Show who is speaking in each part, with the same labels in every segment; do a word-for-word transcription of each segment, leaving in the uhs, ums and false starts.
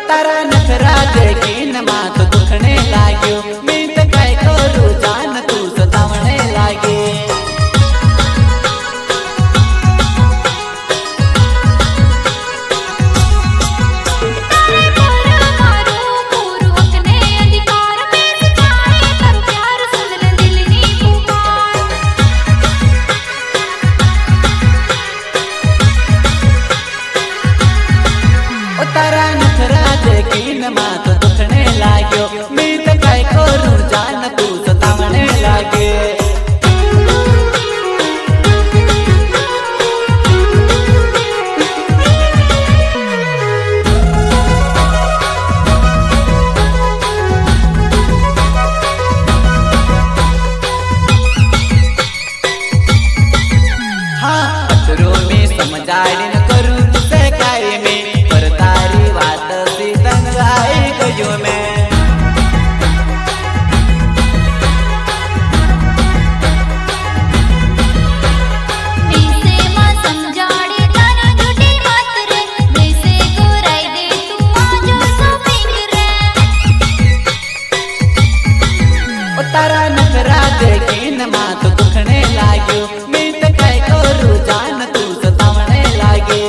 Speaker 1: तारा नखरा देखीन मात दुखने लाग्यो मैं तो काय करू जान तू सतावणे लागे तारा नखरा देखीन मात दुखने लाग्यो मैं तो काय करू जान तू सतावणे लागे हाँ अतरो में समझाड़ी न करू तुझे काय में तारा नखरा देखीन मात दुखने लाग्यो मैं तो काय करू जान तू सतावणे लागे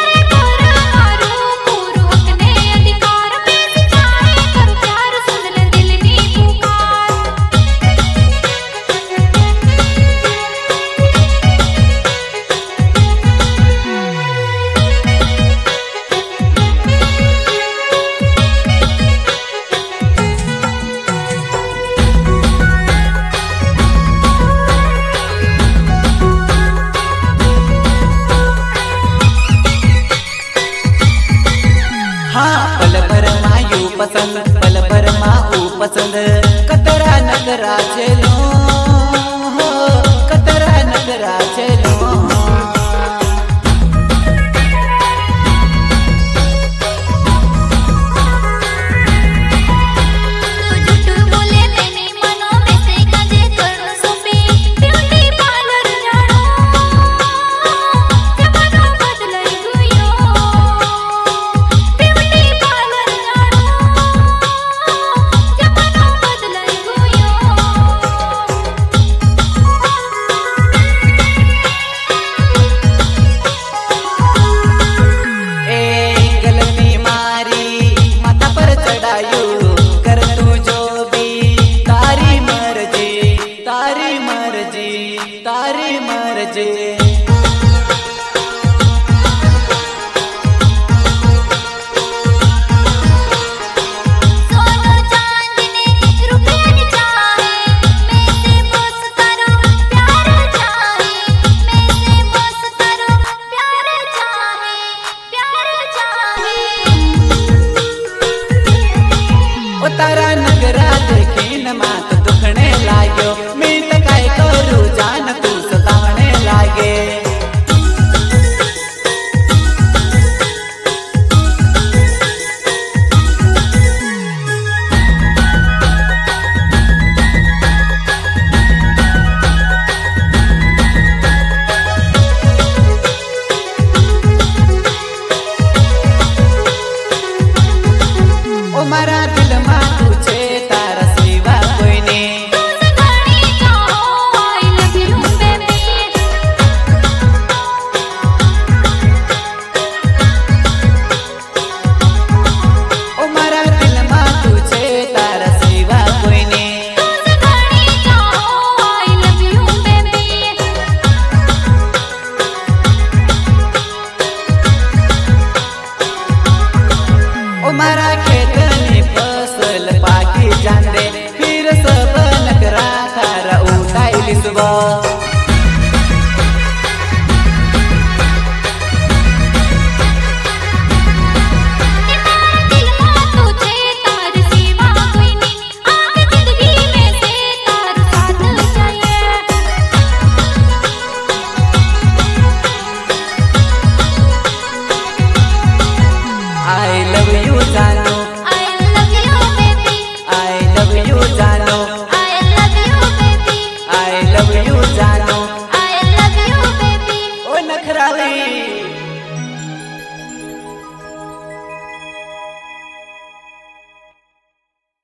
Speaker 1: हाँ पल भर मायू पसंद पल भर माऊ पसंद कतरा नगरा चलो हो कतरा नगरा चलो तारी मर्जी तारा नगरा देखीन मात दुखने लाग्यो मैं तो काय करू जान तू सतावणे लागे ओ मारा दिल मा तू छे तारा सिवा कोई नहीं मारा खेतनी फसल पाकी जान दे फिर सब नकरा तारा उठाई सुबह I love you, Jano. I love you, baby. I love you, Jano.